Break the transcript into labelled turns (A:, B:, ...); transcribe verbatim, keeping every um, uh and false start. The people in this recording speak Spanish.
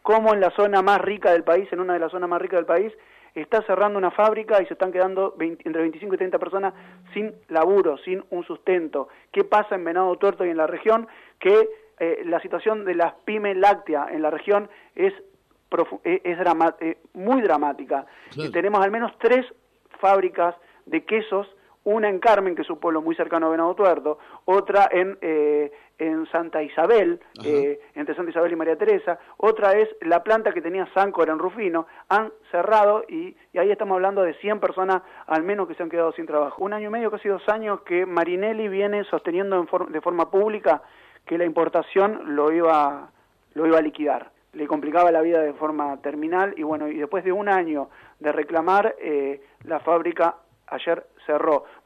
A: cómo en la zona más rica del país, en una de las zonas más ricas del país, está cerrando una fábrica y se están quedando veinte, entre veinticinco y treinta personas sin laburo, sin un sustento. ¿Qué pasa en Venado Tuerto y en la región? Que eh, la situación de las pymes lácteas en la región es, es, es drama, eh, muy dramática.
B: Claro.
A: Y tenemos al menos tres fábricas de quesos, una en Carmen, que es un pueblo muy cercano a Venado Tuerto, otra en, eh, en Santa Isabel, eh, entre Santa Isabel y María Teresa, otra es la planta que tenía Sancor en Rufino, han cerrado y, y ahí estamos hablando de cien personas al menos que se han quedado sin trabajo. Un año y medio, casi dos años, que Marinelli viene sosteniendo en for de forma pública que la importación lo iba, lo iba a liquidar. Le complicaba la vida de forma terminal y bueno, y después de un año de reclamar, eh, la fábrica ayer cerró.